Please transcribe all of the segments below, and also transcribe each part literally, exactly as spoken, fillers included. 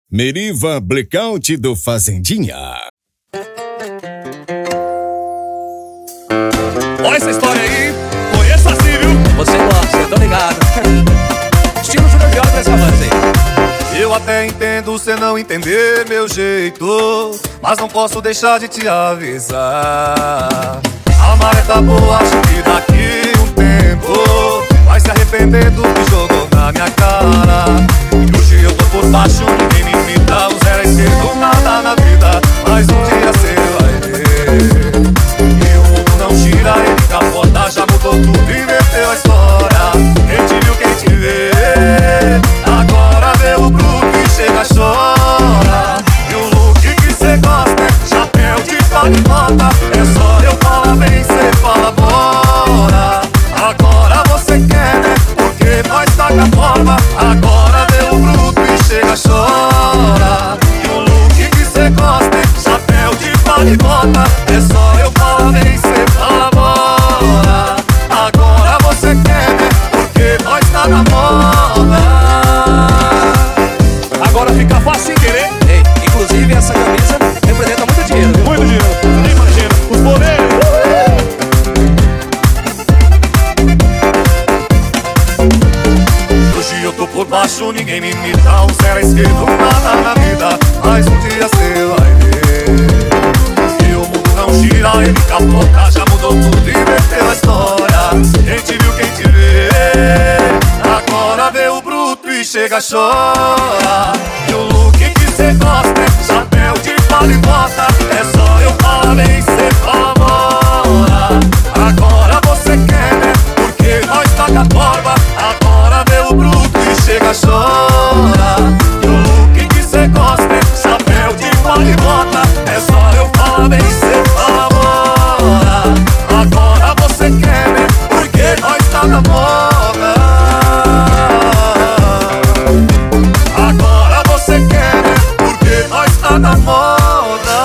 Meriva Blackout do Fazendinha. Olha essa história aí, conheço assim, viu? Você gosta, eu tô ligado. Estilo Júnior Viola pra essa voz aí. Eu até entendo cê não entender meu jeito, mas não posso deixar de te avisar. A maré tá boa, acho que daqui um tempo vai se arrepender do que jogou na minha cara. E hoje eu tô por baixo, ninguém me imita. O zero é esquerdo, nada na vida, mas um dia cê vai ver. E o mundo não gira, ele capota, já mudou tudo, inverteu a história. Quem te viu, quem te vê, agora vê o bruto e chega, chora. E o look que cê gosta é chapéu de palha e bota. É só eu falar bem, cê fala bora. Agora você quer, né? Porque nós tá com a forma. Agora vê o bruto e chega, chora. E o look que cê gosta é chapéu de palha e bota. É só eu falar bem, cê fala bora. Agora você quer, né? Porque nós tá na moda. Agora fica fácil sem querer. Ei, inclusive essa camisa representa muito dinheiro, viu? Muito dinheiro, você nem imagina. Os boleiros. Hoje eu tô por baixo, ninguém me imita. Um zero à esquerda, nada na vida, mas um dia cê vai ver. E o mundo não gira, ele capota, já mudou tudo, inverteu a história. Quem te viu, quem te vê, agora vê o bruto e chega, chora. E o look que cê gosta é chapéu de palha e bota. É só eu falar bem, cê fala bora. Agora você quer, né? Porque nós tá com a forma. Agora vê o bruto e chega, chora. E o look que cê gosta é chapéu de palha e bota. É só eu falar bem, cê fala bora. Agora você quer, né? Porque nós tá na moda. Agora você quer, né? Porque nós tá na moda.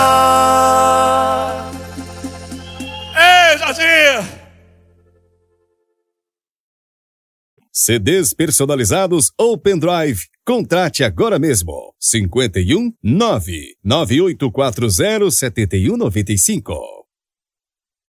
Ei, Jazinho! C Ds personalizados ou pendrive. Contrate agora mesmo. cinquenta e um, nove nove oito quatro zero, sete um nove cinco.